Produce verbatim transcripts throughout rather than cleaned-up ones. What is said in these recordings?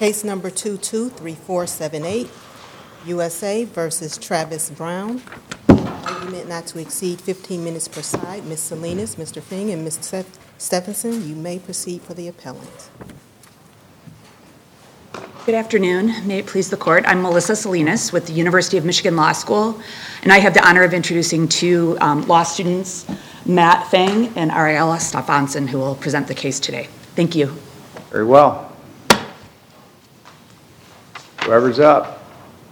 Case number two two three four seven eight, U S A versus Travis Brown. Argument not to exceed fifteen minutes per side. Miz Salinas, Mister Fing, and Mister Stephenson, you may proceed for the appellant. Good afternoon. May it please the court. I'm Melissa Salinas with the University of Michigan Law School, and I have the honor of introducing two um, law students, Matt Fang and Ariella Stephenson, who will present the case today. Thank you. Very well. Whoever's up.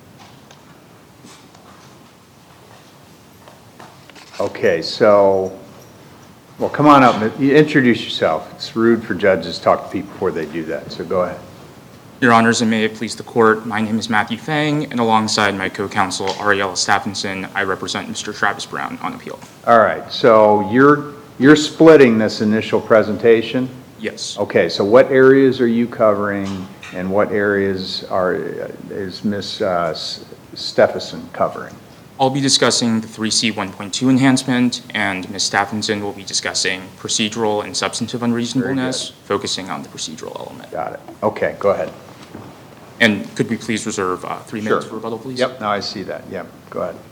Okay, so, well, come on up. Introduce yourself. It's rude for judges to talk to people before they do that, so go ahead. Your Honors, and may it please the Court, my name is Matthew Fang, and alongside my co-counsel, Ariella Stephenson, I represent Mister Travis Brown on appeal. All right, so you're you're splitting this initial presentation? Yes. Okay, so what areas are you covering, and what areas are is Miz Uh, Stephenson covering? I'll be discussing the three C one point two enhancement, and Miz Stephenson will be discussing procedural and substantive unreasonableness, focusing on the procedural element. Got it. Okay, go ahead. And could we please reserve uh, three minutes for rebuttal, please? Yep, now I see that. Yep, go ahead.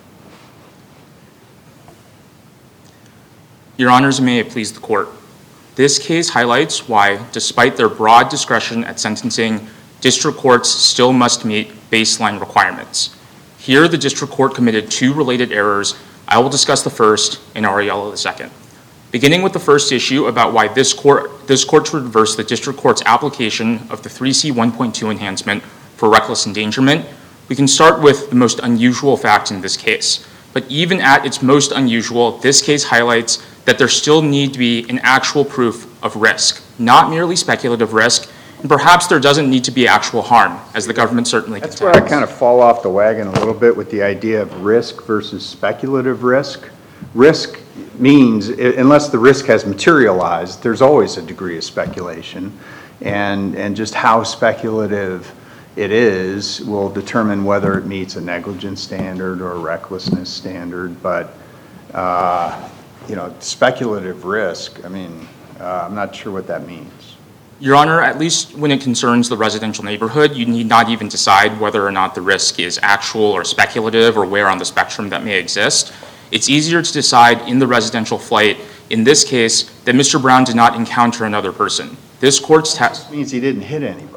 Your Honors, and may it please the Court, this case highlights why, despite their broad discretion at sentencing, district courts still must meet baseline requirements. Here, the district court committed two related errors. I will discuss the first and Ariella the second. Beginning with the first issue about why this court, this court should reverse the district court's application of the three C one point two enhancement for reckless endangerment, we can start with the most unusual fact in this case. But even at its most unusual, this case highlights that there still need to be an actual proof of risk, not merely speculative risk, and perhaps there doesn't need to be actual harm, as the government certainly contends. That's where I kind of fall off the wagon a little bit with the idea of risk versus speculative risk. Risk means, unless the risk has materialized, there's always a degree of speculation, and, and just how speculative it is will determine whether it meets a negligence standard or a recklessness standard. But, uh, you know, speculative risk, I mean, uh, I'm not sure what that means. Your Honor, at least when it concerns the residential neighborhood, you need not even decide whether or not the risk is actual or speculative or where on the spectrum that may exist. It's easier to decide in the residential flight, in this case, that Mister Brown did not encounter another person. This court's test means he didn't hit anybody.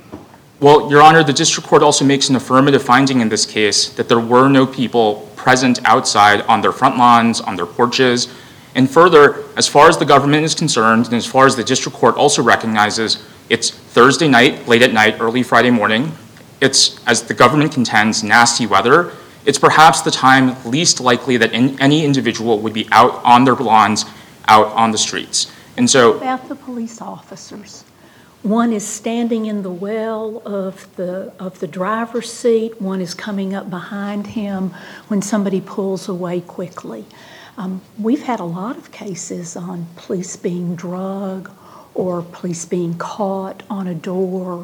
Well, Your Honor, the district court also makes an affirmative finding in this case that there were no people present outside on their front lawns, on their porches. And further, as far as the government is concerned, and as far as the district court also recognizes, it's Thursday night, late at night, early Friday morning. It's, as the government contends, nasty weather. It's perhaps the time least likely that in, any individual would be out on their lawns, out on the streets. And so, what about the police officers? One is standing in the well of the of the driver's seat. One is coming up behind him when somebody pulls away quickly. Um, we've had a lot of cases on police being drugged or police being caught on a door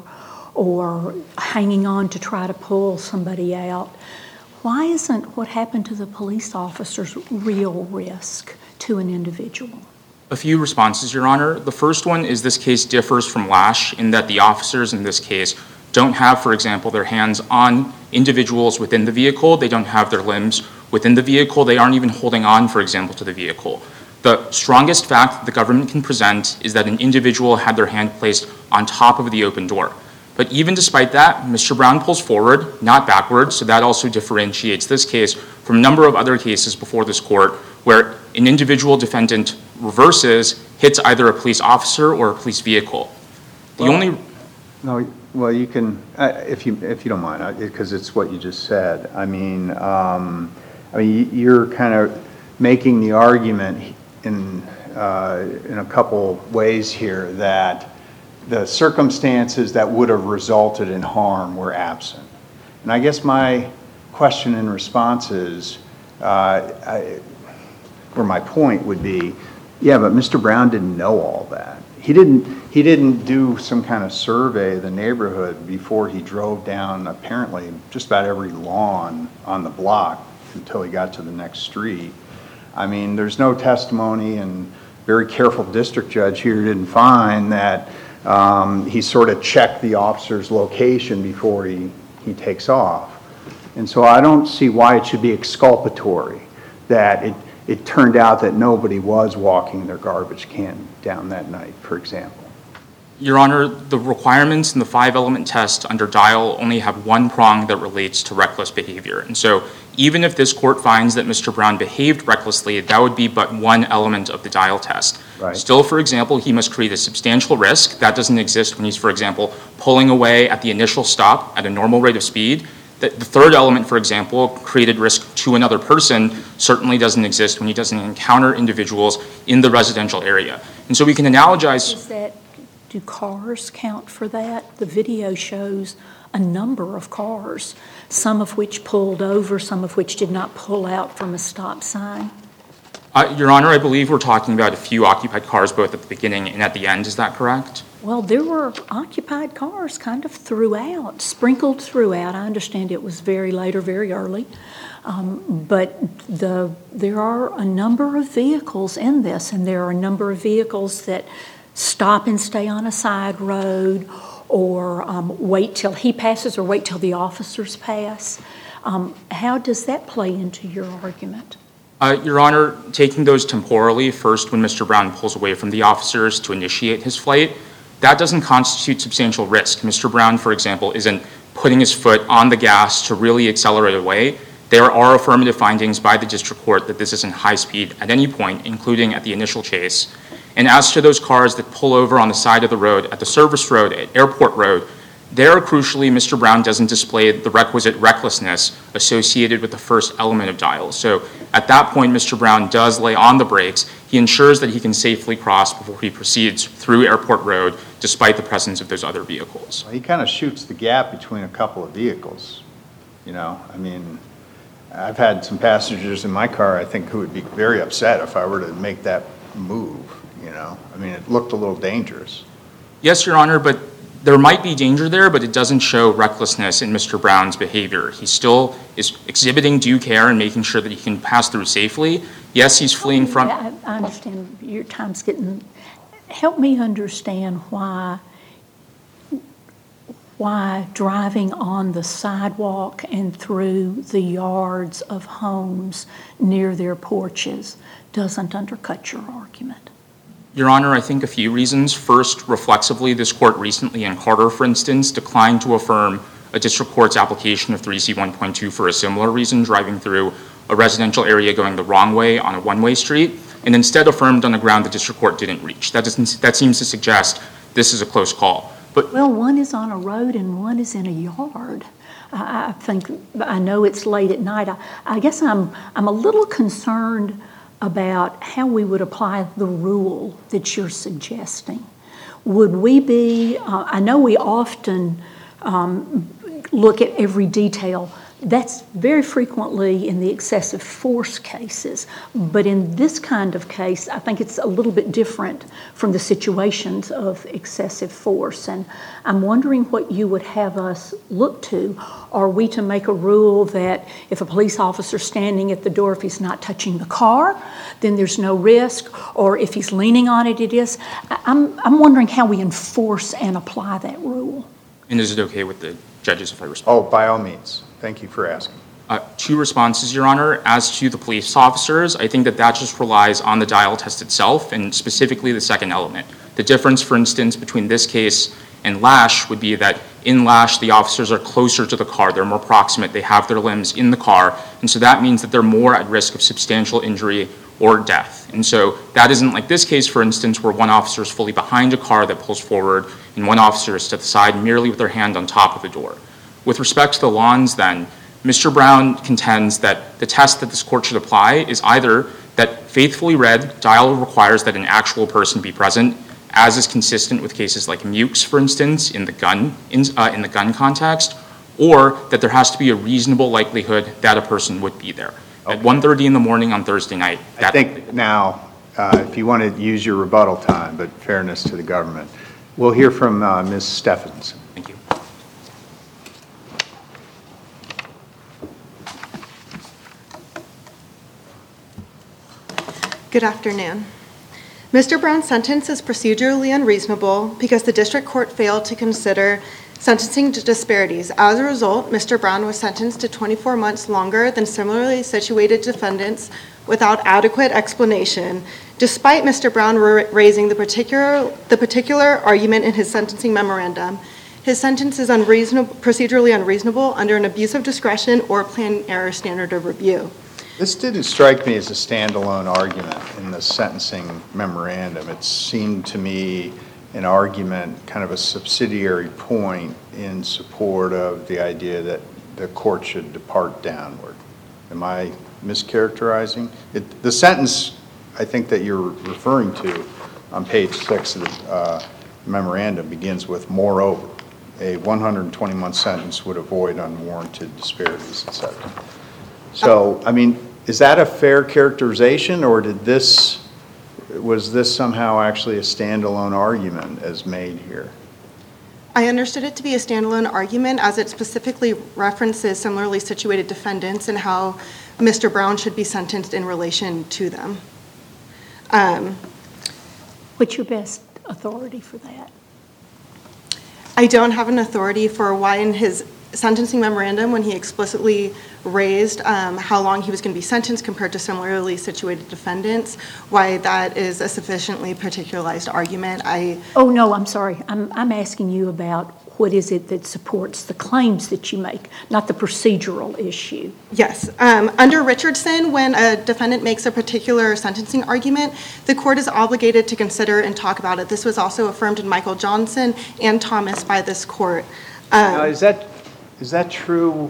or hanging on to try to pull somebody out. Why isn't what happened to the police officers real risk to an individual? A few responses, Your Honor. The first one is this case differs from Lash in that the officers in this case don't have, for example, their hands on individuals within the vehicle. They don't have their limbs within the vehicle. They aren't even holding on, for example, to the vehicle. The strongest fact that the government can present is that an individual had their hand placed on top of the open door. But even despite that, Mister Brown pulls forward, not backwards, so that also differentiates this case from a number of other cases before this court where an individual defendant reverses, hits either a police officer or a police vehicle. The well, only... No, well, you can, uh, if you if you don't mind, because uh, it's what you just said. I mean, um, I mean, you're kind of making the argument in uh, in a couple ways here that the circumstances that would have resulted in harm were absent. And I guess my question in response is, uh, I, or my point would be, yeah, but Mister Brown didn't know all that. He didn't. He didn't do some kind of survey of the neighborhood before he drove down apparently just about every lawn on the block until he got to the next street. I mean, there's no testimony, and very careful district judge here didn't find that Um, he sort of checked the officer's location before he, he takes off. And so I don't see why it should be exculpatory that it, it turned out that nobody was walking their garbage can down that night, for example. Your Honor, the requirements in the five-element test under Dial only have one prong that relates to reckless behavior. And so even if this court finds that Mister Brown behaved recklessly, that would be but one element of the Dial test. Right. Still, for example, he must create a substantial risk. That doesn't exist when he's, for example, pulling away at the initial stop at a normal rate of speed. The the third element, for example, created risk to another person, certainly doesn't exist when he doesn't encounter individuals in the residential area. And so we can analogize. Is that, do cars count for that? The video shows a number of cars, some of which pulled over, some of which did not pull out from a stop sign. Uh, Your Honor, I believe we're talking about a few occupied cars both at the beginning and at the end. Is that correct? Well, there were occupied cars kind of throughout, sprinkled throughout. I understand it was very late or very early. Um, but the there are a number of vehicles in this, and there are a number of vehicles that stop and stay on a side road, or um, wait till he passes, or wait till the officers pass. Um, how does that play into your argument? Uh, Your Honor, taking those temporally, first when Mister Brown pulls away from the officers to initiate his flight, that doesn't constitute substantial risk. Mister Brown, for example, isn't putting his foot on the gas to really accelerate away. There are affirmative findings by the district court that this isn't high speed at any point, including at the initial chase. And as to those cars that pull over on the side of the road, at the service road, at Airport Road, there, crucially, Mister Brown doesn't display the requisite recklessness associated with the first element of Dial. So at that point, Mister Brown does lay on the brakes. He ensures that he can safely cross before he proceeds through Airport Road, despite the presence of those other vehicles. Well, he kind of shoots the gap between a couple of vehicles, you know? I mean, I've had some passengers in my car, I think, who would be very upset if I were to make that move, you know? I mean, it looked a little dangerous. Yes, Your Honor, but there might be danger there, but it doesn't show recklessness in Mister Brown's behavior. He still is exhibiting due care and making sure that he can pass through safely. Yes, he's fleeing from... I, I understand your time's getting... Help me understand why, why driving on the sidewalk and through the yards of homes near their porches doesn't undercut your argument. Your Honor, I think a few reasons. First, reflexively, this court recently in Carter, for instance, declined to affirm a district court's application of three C one point two for a similar reason, driving through a residential area going the wrong way on a one-way street, and instead affirmed on the ground the district court didn't reach. That, doesn't, that seems to suggest this is a close call. But Well, one is on a road and one is in a yard. I, I think, I know it's late at night. I, I guess I'm, I'm a little concerned about how we would apply the rule that you're suggesting. Would we be, uh, I know we often um, look at every detail. That's very frequently in the excessive force cases, but in this kind of case, I think it's a little bit different from the situations of excessive force. And I'm wondering what you would have us look to. Are we to make a rule that if a police officer's standing at the door, if he's not touching the car, then there's no risk, or if he's leaning on it, it is? I'm, I'm wondering how we enforce and apply that rule. And is it okay with the judges if I respond? Oh, by all means. Thank you for asking. Uh, two responses, Your Honor. As to the police officers, I think that that just relies on the Dial test itself, and specifically the second element. The difference, for instance, between this case and Lash would be that in Lash, the officers are closer to the car. They're more proximate. They have their limbs in the car. And so that means that they're more at risk of substantial injury or death. And so that isn't like this case, for instance, where one officer is fully behind a car that pulls forward and one officer is to the side merely with their hand on top of the door. With respect to the lawns, then, Mister Brown contends that the test that this court should apply is either that faithfully read, Dial requires that an actual person be present, as is consistent with cases like Mukes, for instance, in the gun in, uh, in the gun context, or that there has to be a reasonable likelihood that a person would be there. Okay. At one thirty in the morning on Thursday night. I think now, uh, if you want to use your rebuttal time, but fairness to the government, we'll hear from uh, Miz Stephenson. Thank you. Good afternoon. Mister Brown's sentence is procedurally unreasonable because the district court failed to consider sentencing disparities. As a result, Mister Brown was sentenced to twenty-four months longer than similarly situated defendants without adequate explanation, despite Mister Brown raising the particular, the particular argument in his sentencing memorandum. His sentence is unreasonable, procedurally unreasonable under an abuse of discretion or plain error standard of review. This didn't strike me as a standalone argument in the sentencing memorandum. It seemed to me an argument, kind of a subsidiary point in support of the idea that the court should depart downward. Am I mischaracterizing? It, the sentence I think that you're referring to on page six of the uh, memorandum begins with, moreover, a one hundred twenty month sentence would avoid unwarranted disparities, et cetera. So, I mean, is that a fair characterization, or did this, was this somehow actually a standalone argument as made here? I understood it to be a standalone argument as it specifically references similarly situated defendants and how Mister Brown should be sentenced in relation to them. Um, What's your best authority for that? I don't have an authority for why in his sentencing memorandum, when he explicitly raised um, how long he was going to be sentenced compared to similarly situated defendants, why that is a sufficiently particularized argument. I Oh, no, I'm sorry. I'm, I'm asking you about what is it that supports the claims that you make, not the procedural issue. Yes. Um, under Richardson, when a defendant makes a particular sentencing argument, the court is obligated to consider and talk about it. This was also affirmed in Michael Johnson and Thomas by this court. Um, Now, is that is that true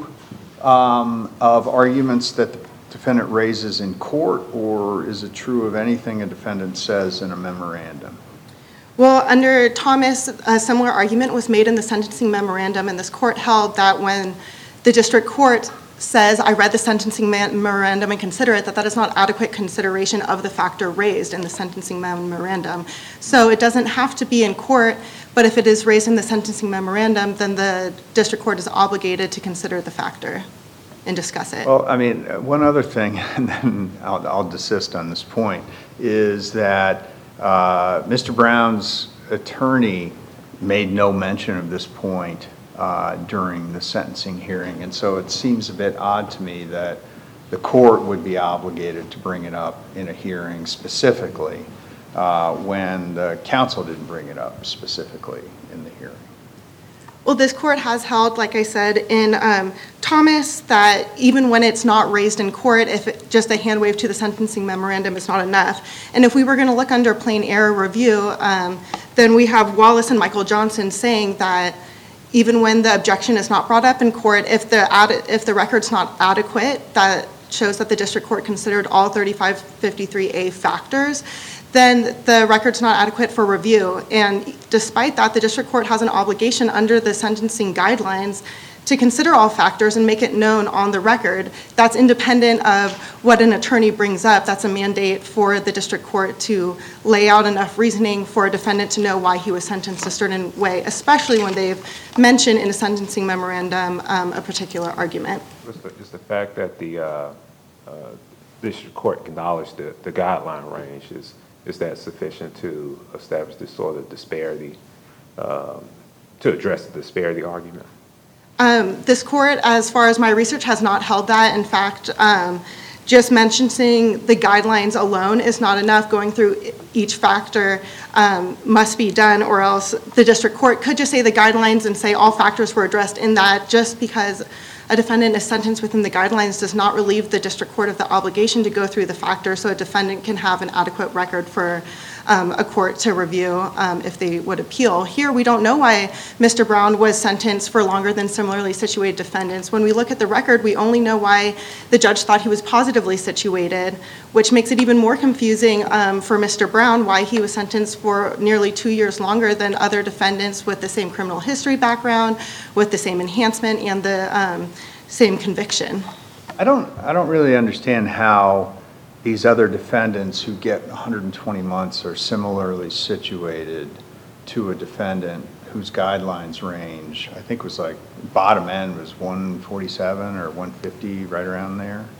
um, of arguments that the defendant raises in court, or is it true of anything a defendant says in a memorandum? Well, under Thomas, a similar argument was made in the sentencing memorandum, and this court held that when the district court says, I read the sentencing memorandum and consider it, that that is not adequate consideration of the factor raised in the sentencing memorandum. So it doesn't have to be in court, but if it is raised in the sentencing memorandum, then the district court is obligated to consider the factor and discuss it. Well, I mean, one other thing, and then I'll, I'll desist on this point, is that uh, Mister Brown's attorney made no mention of this point uh, during the sentencing hearing, and so it seems a bit odd to me that the court would be obligated to bring it up in a hearing specifically uh, when the counsel didn't bring it up specifically in the hearing. Well, this court has held, like I said, in um, Thomas, that even when it's not raised in court, if it, just a hand wave to the sentencing memorandum is not enough. And if we were going to look under plain error review, um, then we have Wallace and Michael Johnson saying that even when the objection is not brought up in court, if the ad- if the record's not adequate, that shows that the district court considered all thirty-five fifty-three A factors, then the record's not adequate for review. And despite that, the district court has an obligation under the sentencing guidelines to consider all factors and make it known on the record. That's independent of what an attorney brings up. That's a mandate for the district court to lay out enough reasoning for a defendant to know why he was sentenced a certain way, especially when they've mentioned in a sentencing memorandum um, a particular argument. It's the, it's the fact that the uh, uh, district court acknowledged the, the guideline range. Is, is that sufficient to establish this sort of disparity, um, to address the disparity argument? Um, this court, as far as my research, has not held that. In fact, um, just mentioning the guidelines alone is not enough. Going through each factor um, must be done, or else the district court could just say the guidelines and say all factors were addressed in that. Just because a defendant is sentenced within the guidelines does not relieve the district court of the obligation to go through the factors so a defendant can have an adequate record for um, a court to review um, if they would appeal. Here, we don't know why Mister Brown was sentenced for longer than similarly situated defendants. When we look at the record, we only know why the judge thought he was positively situated, which makes it even more confusing um, for Mister Brown why he was sentenced for nearly two years longer than other defendants with the same criminal history background, with the same enhancement, and the um, same conviction. I don't, I don't really understand how these other defendants who get one hundred twenty months are similarly situated to a defendant whose guidelines range, I think was like, bottom end was one forty-seven or one fifty, right around there.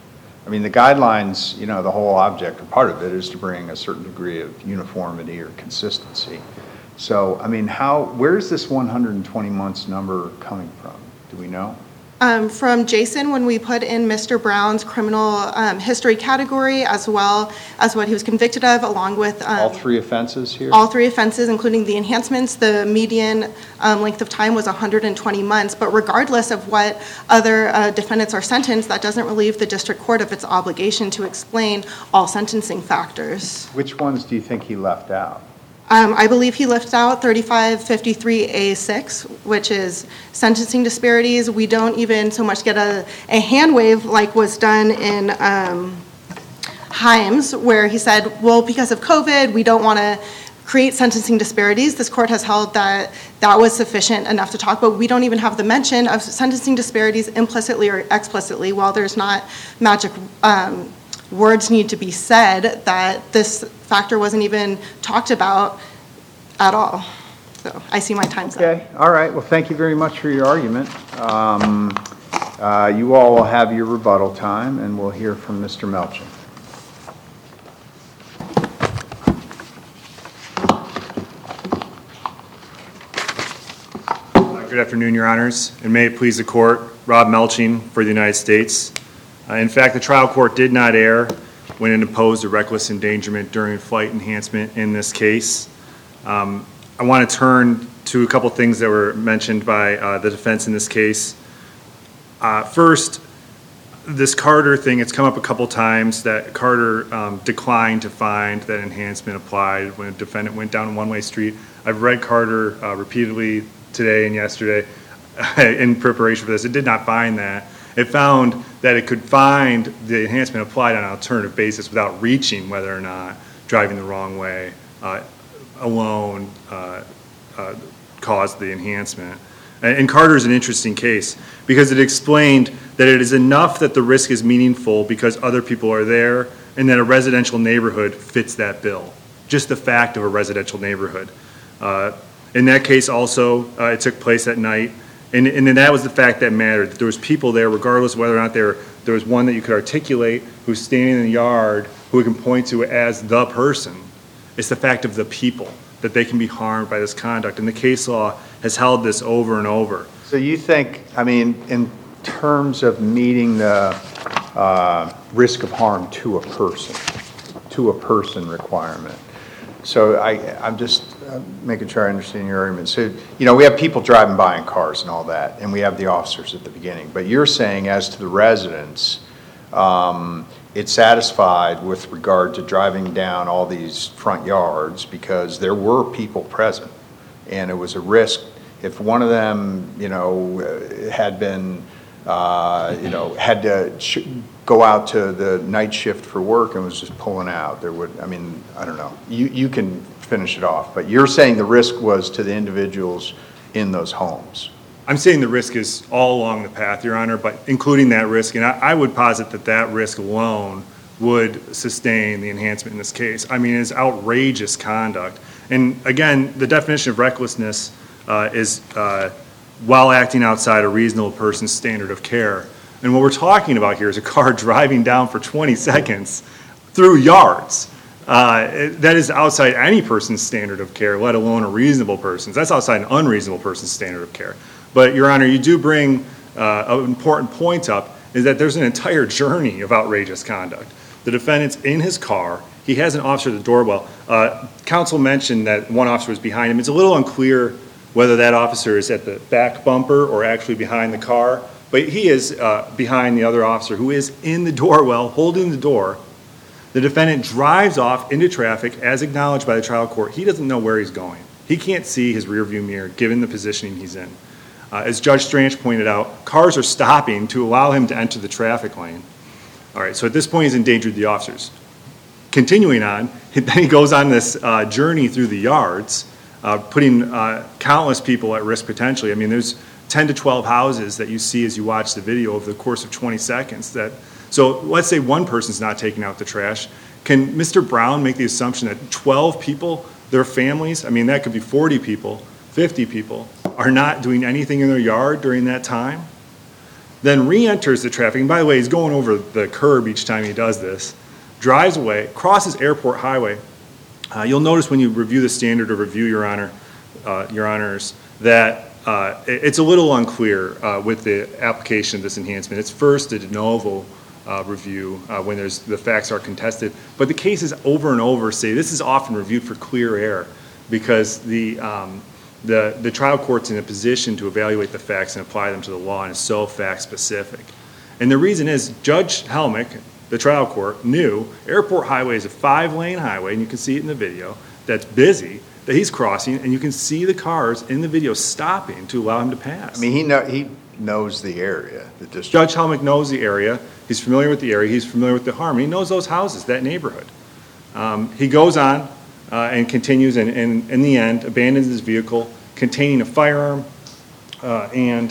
I mean, the guidelines, you know, the whole object or part of it is to bring a certain degree of uniformity or consistency. So, I mean, how, where's this one hundred twenty months number coming from? Do we know? Um, from Jason, when we put in Mister Brown's criminal um, history category, as well as what he was convicted of, along with um, All three offenses here? all three offenses, including the enhancements, the median um, length of time was one hundred twenty months. But regardless of what other uh, defendants are sentenced, that doesn't relieve the district court of its obligation to explain all sentencing factors. Which ones do you think he left out? Um, I believe he left out thirty-five fifty-three A six, which is sentencing disparities. We don't even so much get a, a hand wave like was done in um, Himes, where he said, well, because of COVID, we don't want to create sentencing disparities. This court has held that that was sufficient enough to talk, but we don't even have the mention of sentencing disparities implicitly or explicitly. While there's not magic um, words need to be said, that this factor wasn't even talked about at all. So I see my time's up. Okay, all right. Well, thank you very much for your argument. Um, uh, you all will have your rebuttal time, and we'll hear from Mister Melchin. Good afternoon, Your Honors, and may it please the Court, Rob Melching for the United States. Uh, in fact, the trial court did not err when it imposed a reckless endangerment during flight enhancement in this case. Um, I want to turn to a couple things that were mentioned by uh, the defense in this case. Uh, first, this Carter thing, it's come up a couple times that Carter um, declined to find that enhancement applied when a defendant went down a one-way street. I've read Carter uh, repeatedly today and yesterday in preparation for this. It did not find that. It found that it could find the enhancement applied on an alternative basis without reaching whether or not driving the wrong way uh, alone uh, uh, caused the enhancement. And, and Carter is an interesting case because it explained that it is enough that the risk is meaningful because other people are there and that a residential neighborhood fits that bill. Just the fact of a residential neighborhood. Uh, in that case also, uh, it took place at night. And, and that was the fact that mattered. That there was people there, regardless of whether or not there, there was one that you could articulate who's standing in the yard who we can point to as the person. It's the fact of the people, that they can be harmed by this conduct. And the case law has held this over and over. So you think, I mean, in terms of meeting the uh, risk of harm to a person, to a person requirement. So I, I'm just uh, making sure I understand your argument. So, you know, we have people driving by in cars and all that, and we have the officers at the beginning. But you're saying as to the residents, um, it's satisfied with regard to driving down all these front yards because there were people present, and it was a risk. If one of them, you know, had been, uh, you know, had to sh- go out to the night shift for work and was just pulling out, there would, I mean, I don't know. You you can finish it off, but you're saying the risk was to the individuals in those homes. I'm saying the risk is all along the path, Your Honor, but including that risk, and I, I would posit that that risk alone would sustain the enhancement in this case. I mean, it's outrageous conduct. And again, the definition of recklessness uh, is uh, while acting outside a reasonable person's standard of care. And what we're talking about here is a car driving down for twenty seconds through yards. Uh, it, that is outside any person's standard of care, let alone a reasonable person's. That's outside an unreasonable person's standard of care. But, Your Honor, you do bring uh, an important point up, is that there's an entire journey of outrageous conduct. The defendant's in his car. He has an officer at the doorbell. Uh, counsel mentioned that one officer was behind him. It's a little unclear whether that officer is at the back bumper or actually behind the car. But he is uh, behind the other officer who is in the doorwell, holding the door. The defendant drives off into traffic as acknowledged by the trial court. He doesn't know where he's going. He can't see his rearview mirror given the positioning he's in. Uh, as Judge Strange pointed out, cars are stopping to allow him to enter the traffic lane. All right, so at this point he's endangered the officers. Continuing on, then he goes on this uh, journey through the yards, uh, putting uh, countless people at risk potentially. I mean, there's ten to twelve houses that you see as you watch the video over the course of twenty seconds. That, so let's say one person's not taking out the trash. Can Mister Brown make the assumption that twelve people, their families, I mean, that could be forty people, fifty people, are not doing anything in their yard during that time? then re-enters the traffic. And by the way, he's going over the curb each time he does this, drives away, crosses Airport Highway. Uh, you'll notice when you review the standard of review, Your Honor, uh, Your Honors, that uh, it, it's a little unclear uh, with the application of this enhancement. It's first a de novo uh, review uh, when there's the facts are contested, but the cases over and over say this is often reviewed for clear error because the um, the the trial court's in a position to evaluate the facts and apply them to the law and is so fact specific. And the reason is Judge Helmick, the trial court, knew Airport Highway is a five-lane highway, and you can see it in the video, that's busy, that he's crossing, and you can see the cars in the video stopping to allow him to pass. I mean, he know, he knows the area, the district. Judge Helmick knows the area. He's familiar with the area. He's familiar with the harm. He knows those houses, that neighborhood. Um, he goes on uh, and continues, and, and in the end, abandons his vehicle containing a firearm uh, and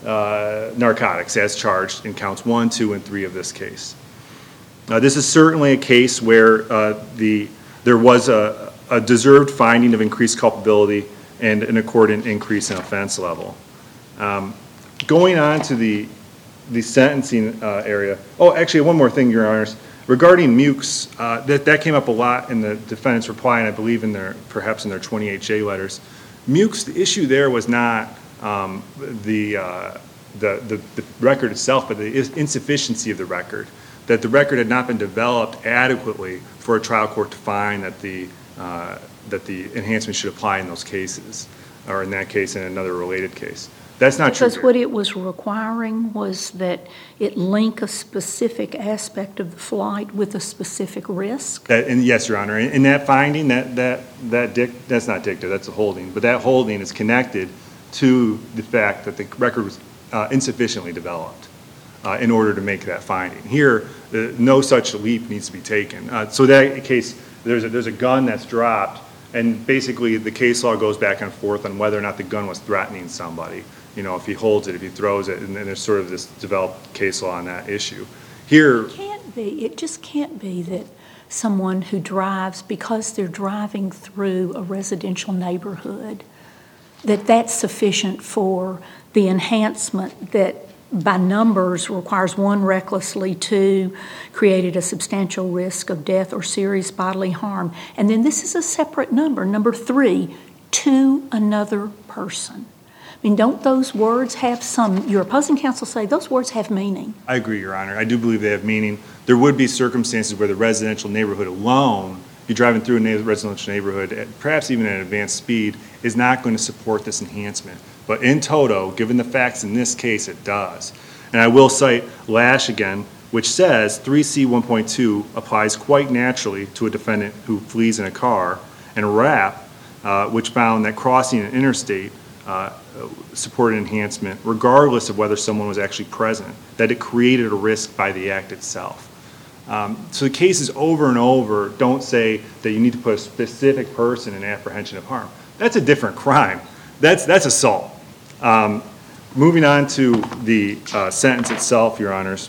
uh, narcotics as charged in counts one, two, and three of this case. Uh, this is certainly a case where uh, the there was a, a deserved finding of increased culpability and an accordant increase in offense level. Um, going on to the the sentencing uh, area. Oh, actually, one more thing, Your Honors. Regarding Mukes, uh, that that came up a lot in the defendant's reply, and I believe in their perhaps in their twenty-eight J letters. Mukes, the issue there was not um, the, uh, the the the record itself, but the insufficiency of the record. That the record had not been developed adequately for a trial court to find that the uh, that the enhancement should apply in those cases, or in that case, in another related case. That's not true. Because what it was requiring was that it link a specific aspect of the flight with a specific risk. That, and yes, Your Honor, in, in that finding, that that that dic, that's not dicta, that's a holding, but that holding is connected to the fact that the record was uh, insufficiently developed. Uh, in order to make that finding. Here, uh, no such leap needs to be taken. Uh, so that case, there's a, there's a gun that's dropped, and basically the case law goes back and forth on whether or not the gun was threatening somebody. You know, if he holds it, if he throws it, and then there's sort of this developed case law on that issue. Here, It can't be, it just can't be that someone who drives, because they're driving through a residential neighborhood, that that's sufficient for the enhancement that by numbers requires one, recklessly, two, created a substantial risk of death or serious bodily harm. And then this is a separate number, number three, to another person. I mean, don't those words have some, your opposing counsel say those words have meaning. I agree, Your Honor. I do believe they have meaning. There would be circumstances where the residential neighborhood alone, you're driving through a residential neighborhood, at perhaps even at advanced speed, is not going to support this enhancement. But in toto, given the facts in this case, it does. And I will cite Lash again, which says three C one point two applies quite naturally to a defendant who flees in a car, and Rapp, uh, which found that crossing an interstate uh, supported enhancement regardless of whether someone was actually present, that it created a risk by the act itself. Um, so the cases over and over don't say that you need to put a specific person in apprehension of harm. That's a different crime. That's that's assault. Um, moving on to the uh, sentence itself, Your Honors.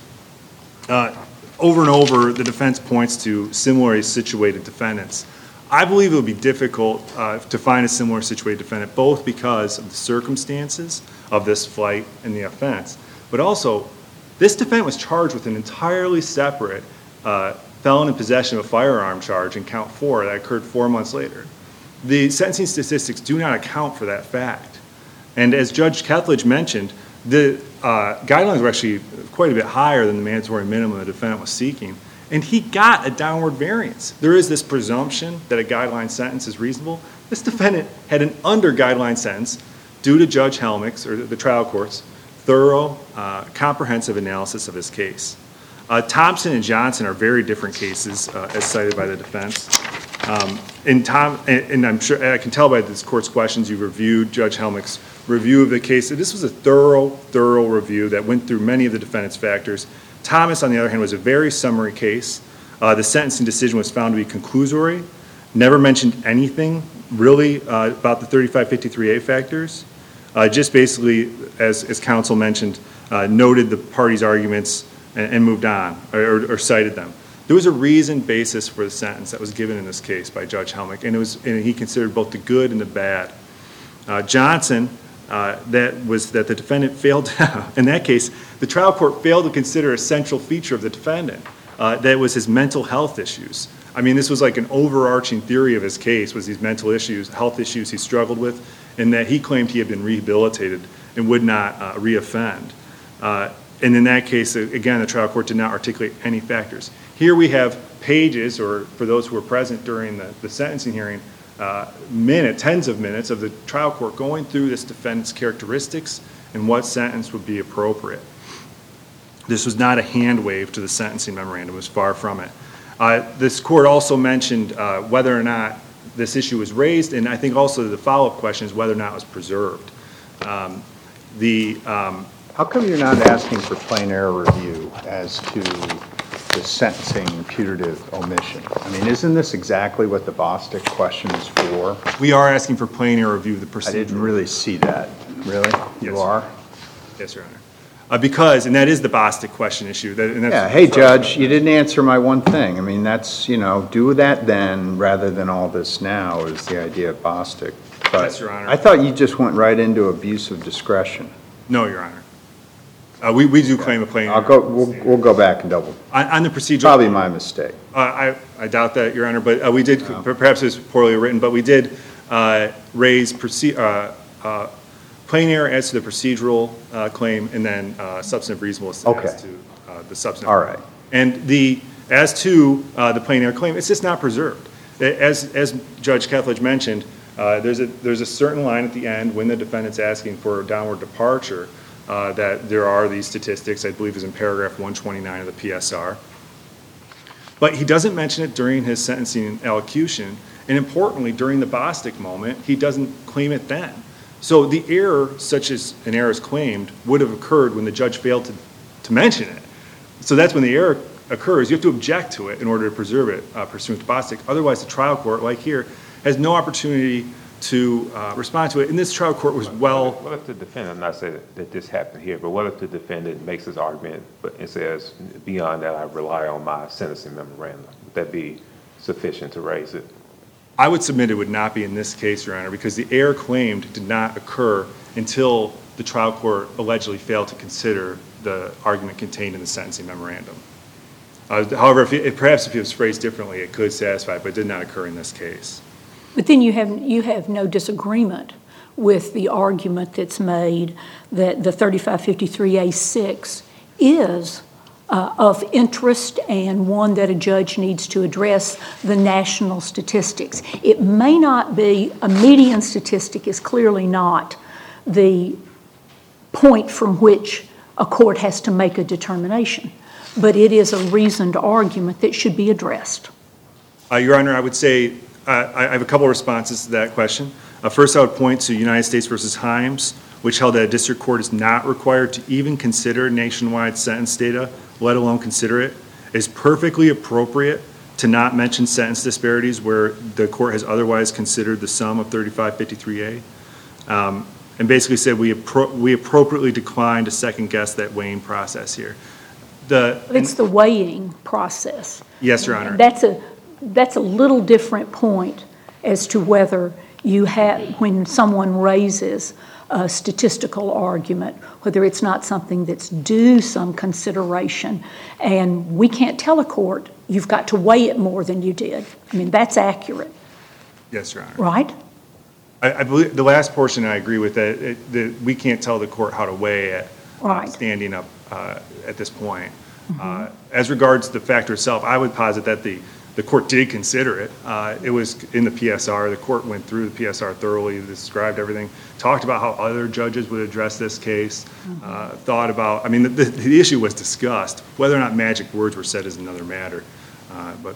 Uh, over and over, the defense points to similarly situated defendants. I believe it would be difficult uh, to find a similar situated defendant, both because of the circumstances of this flight and the offense, but also this defendant was charged with an entirely separate uh, felon in possession of a firearm charge in count four that occurred four months later. The sentencing statistics do not account for that fact. And as Judge Kethledge mentioned, the uh, guidelines were actually quite a bit higher than the mandatory minimum the defendant was seeking. And he got a downward variance. There is this presumption that a guideline sentence is reasonable. This defendant had an under-guideline sentence due to Judge Helmick's, or the trial court's, thorough, uh, comprehensive analysis of his case. Uh, Thompson and Johnson are very different cases, uh, as cited by the defense. Um, and Tom, and, and I'm sure I can tell by this court's questions, you've reviewed Judge Helmick's review of the case. This was a thorough, thorough review that went through many of the defendant's factors. Thomas, on the other hand, was a very summary case. Uh, the sentencing decision was found to be conclusory, never mentioned anything really uh, about the thirty-five fifty-three A factors. Uh, just basically, as, as counsel mentioned, uh, noted the parties' arguments and, and moved on, or, or cited them. There was a reasoned basis for the sentence that was given in this case by Judge Helmick, and it was, and he considered both the good and the bad. Uh, Johnson, uh, that was that the defendant failed, in that case, the trial court failed to consider a central feature of the defendant. Uh, that was his mental health issues. I mean, this was like an overarching theory of his case, was these mental issues, health issues he struggled with, and that he claimed he had been rehabilitated and would not uh, reoffend. Uh, and in that case, again, the trial court did not articulate any factors. Here we have pages, or for those who were present during the, the sentencing hearing, uh, minute, tens of minutes of the trial court going through this defendant's characteristics and what sentence would be appropriate. This was not a hand wave to the sentencing memorandum. It was far from it. Uh, this court also mentioned uh, whether or not this issue was raised, and I think also the follow-up question is whether or not it was preserved. Um, the um, How come you're not asking for plain error review as to the sentencing putative omission? I mean, isn't this exactly what the Bostic question is for? We are asking for plain error review of the I procedure. didn't really see that. Really? You Yes. are? Yes, Your Honor. Uh, because, and that is the Bostic question issue. That, and that's Yeah, hey, Judge, you didn't answer my one thing. I mean, that's, you know, do that then rather than all this now is the idea of Bostic. But Yes, Your Honor. I thought you just went right into abuse of discretion. No, Your Honor. Uh, we, we do claim a plain error. I'll go, we'll, we'll go back and double. On, on the procedural. Probably my mistake. Uh, I, I doubt that, Your Honor, but uh, we did, perhaps it was poorly written, but we did uh, raise proce- uh, uh, plain error as to the procedural uh, claim, and then uh, substantive reasonableness Okay. as to uh, the substantive. All right. And the, as to uh, the plain error claim, it's just not preserved. As, as Judge Kethledge mentioned, uh, there's a, there's a certain line at the end when the defendant's asking for a downward departure uh, that there are these statistics, I believe is in paragraph one twenty-nine of the P S R. But he doesn't mention it during his sentencing allocution, and importantly, during the Bostic moment, he doesn't claim it then. So the error, such as an error is claimed, would have occurred when the judge failed to, to mention it. So that's when the error occurs. You have to object to it in order to preserve it uh, pursuant to Bostic. Otherwise, the trial court, like here, has no opportunity to uh, respond to it. And this trial court was well... What if the defendant, I'm not saying that, that this happened here, but what if the defendant makes his argument but and says, beyond that, I rely on my sentencing memorandum? Would that be sufficient to raise it? I would submit it would not be in this case, Your Honor, because the error claimed did not occur until the trial court allegedly failed to consider the argument contained in the sentencing memorandum. Uh, however, if it, perhaps if it was phrased differently, it could satisfy, but it did not occur in this case. But then you have, you have no disagreement with the argument that's made that the thirty-five fifty-three A six is uh, of interest and one that a judge needs to address the national statistics. It may not be, a median statistic is clearly not the point from which a court has to make a determination, but it is a reasoned argument that should be addressed. Uh, Your Honor, I would say uh, I have a couple of responses to that question. Uh, first, I would point to United States versus Himes, which held that a district court is not required to even consider nationwide sentence data, let alone consider it. It is perfectly appropriate to not mention sentence disparities where the court has otherwise considered the sum of thirty-five fifty-three A. Um, and basically said we, appro- we appropriately declined to second guess that weighing process here. The, It's the weighing process. Yes, Your Honor. And that's a, that's a little different point as to whether you have, when someone raises a statistical argument, whether it's not something that's due some consideration. And we can't tell a court, you've got to weigh it more than you did. I mean, that's accurate, Yes, Your Honor. right? I, I believe the last portion I agree with that, it, that we can't tell the court how to weigh it uh, Right. standing up uh, at this point. Uh, as regards the factor itself, I would posit that the, the court did consider it. Uh, it was in the P S R. The court went through the P S R thoroughly, described everything, talked about how other judges would address this case, uh, thought about, I mean, the, the, the issue was discussed. Whether or not magic words were said is another matter. Uh, but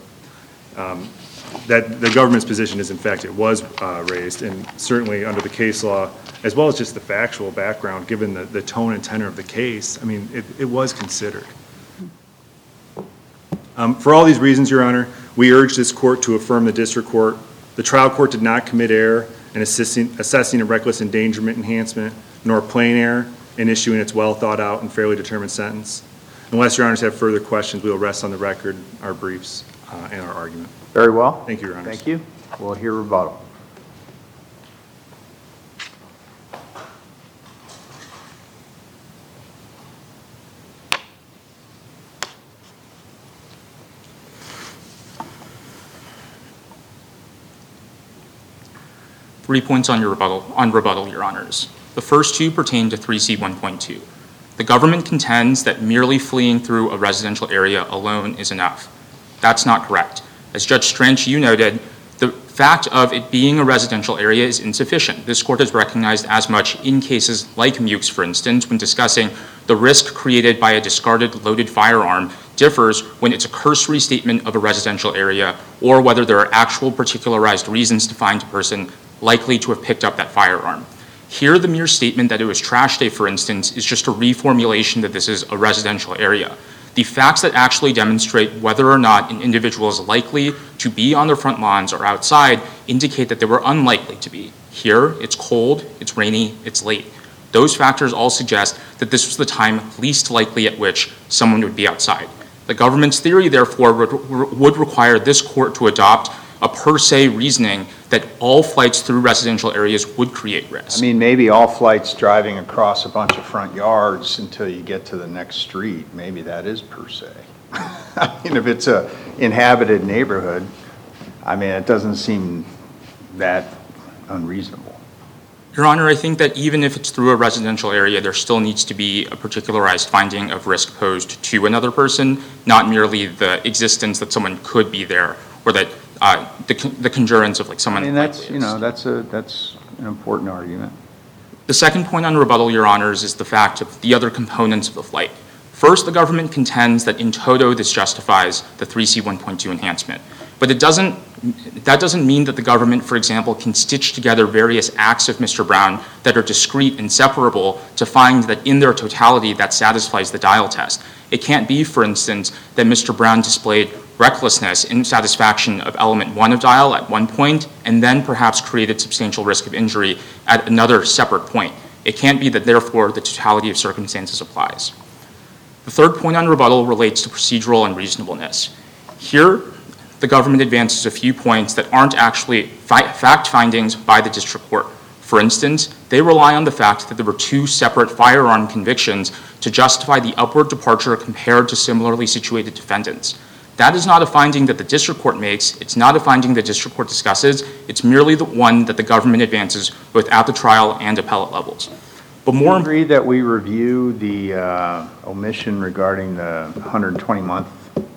um, that the government's position is, in fact, it was uh, raised, and certainly under the case law, as well as just the factual background, given the, the tone and tenor of the case, I mean, it, it was considered. Um, for all these reasons, Your Honor, we urge this court to affirm the district court. The trial court did not commit error in assessing, assessing a reckless endangerment enhancement, nor plain error in issuing its well-thought-out and fairly determined sentence. Unless Your Honors have further questions, we will rest on the record our briefs uh, and our argument. Very well. Thank you, Your Honors. Thank you. We'll hear rebuttal. Three points on your rebuttal, on rebuttal, Your Honors. The first two pertain to three C one point two. The government contends that merely fleeing through a residential area alone is enough. That's not correct. As Judge Stranch, you noted, the fact of it being a residential area is insufficient. This court has recognized as much in cases like Mukes, for instance, when discussing the risk created by a discarded loaded firearm differs when it's a cursory statement of a residential area or whether there are actual particularized reasons to find a person likely to have picked up that firearm. Here, the mere statement that it was trash day, for instance, is just a reformulation that this is a residential area. The facts that actually demonstrate whether or not an individual is likely to be on their front lawns or outside indicate that they were unlikely to be. Here, it's cold, it's rainy, it's late. Those factors all suggest that this was the time least likely at which someone would be outside. The government's theory, therefore, would, would require this court to adopt a per se reasoning that all flights through residential areas would create risk. I mean, maybe all flights driving across a bunch of front yards until you get to the next street, maybe that is per se. I mean, if it's a inhabited neighborhood, I mean, it doesn't seem that unreasonable. Your Honor, I think that even if it's through a residential area, there still needs to be a particularized finding of risk posed to another person, not merely the existence that someone could be there or that uh, the, the conjurance of like someone. I mean, that's, you know, that's a, that's an important argument. The second point on rebuttal, Your Honors, is the fact of the other components of the flight. First, the government contends that in toto this justifies the three C one point two enhancement. But it doesn't, that doesn't mean that the government, for example, can stitch together various acts of Mister Brown that are discrete and separable to find that in their totality that satisfies the Dial test. It can't be, for instance, that Mister Brown displayed recklessness in satisfaction of element one of Dial at one point and then perhaps created substantial risk of injury at another separate point. It can't be that, therefore, the totality of circumstances applies. The third point on rebuttal relates to procedural unreasonableness. Here, the government advances a few points that aren't actually fi- fact findings by the district court. For instance, they rely on the fact that there were two separate firearm convictions to justify the upward departure compared to similarly situated defendants. That is not a finding that the district court makes. It's not a finding the district court discusses. It's merely the one that the government advances both at the trial and appellate levels. But more, Do you agree that we review the uh, omission regarding the one hundred twenty month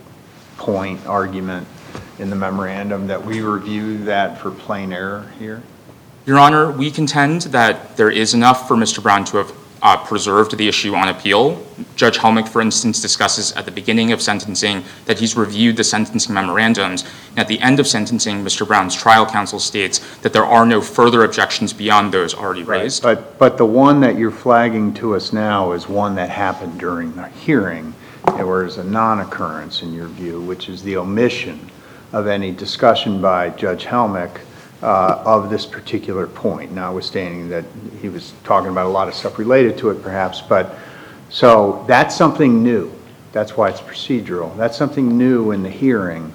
point argument in the memorandum, that we review that for plain error here? Your Honor, we contend that there is enough for Mister Brown to have uh, preserved the issue on appeal. Judge Helmick, for instance, discusses at the beginning of sentencing that he's reviewed the sentencing memorandums. And at the end of sentencing, Mister Brown's trial counsel states that there are no further objections beyond those already raised. Right. But, but the one that you're flagging to us now is one that happened during the hearing, or is a non-occurrence in your view, which is the omission of any discussion by Judge Helmick uh, of this particular point, notwithstanding that he was talking about a lot of stuff related to it perhaps. But so that's something new. That's why it's procedural. That's something new in the hearing.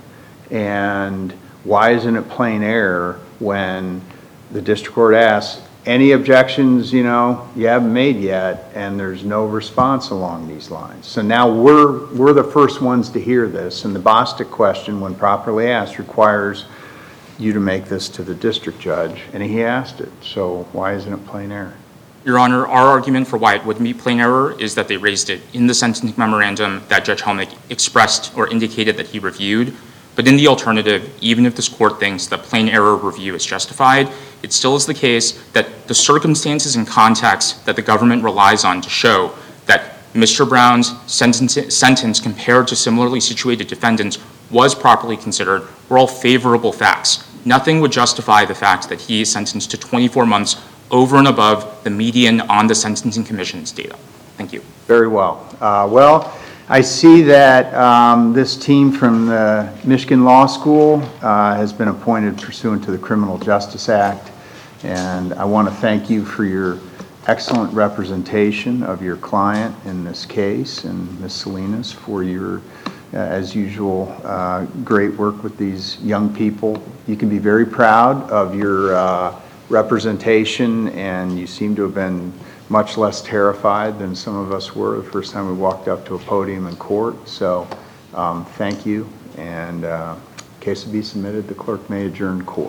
And why isn't it plain error when the district court asks, any objections, you know, you haven't made yet, and there's no response along these lines? So now we're we're the first ones to hear this, and the Bostic question, when properly asked, requires you to make this to the district judge, and he asked it. So why isn't it plain error? Your Honor, our argument for why it wouldn't be plain error is that they raised it in the sentencing memorandum that Judge Helmick expressed or indicated that he reviewed. But in the alternative, even if this court thinks that plain error review is justified, it still is the case that the circumstances and context that the government relies on to show that Mister Brown's sentence, sentence compared to similarly situated defendants was properly considered were all favorable facts. Nothing would justify the fact that he is sentenced to twenty-four months over and above the median on the Sentencing Commission's data. Thank you. Very well. Uh, well, I see that um, this team from the Michigan Law School uh, has been appointed pursuant to the Criminal Justice Act, and I want to thank you for your excellent representation of your client in this case, and Miz Salinas for your, uh, as usual, uh, great work with these young people. You can be very proud of your uh, representation, and you seem to have been much less terrified than some of us were the first time we walked up to a podium in court. So um, thank you, and uh, case to be submitted. The clerk may adjourn court.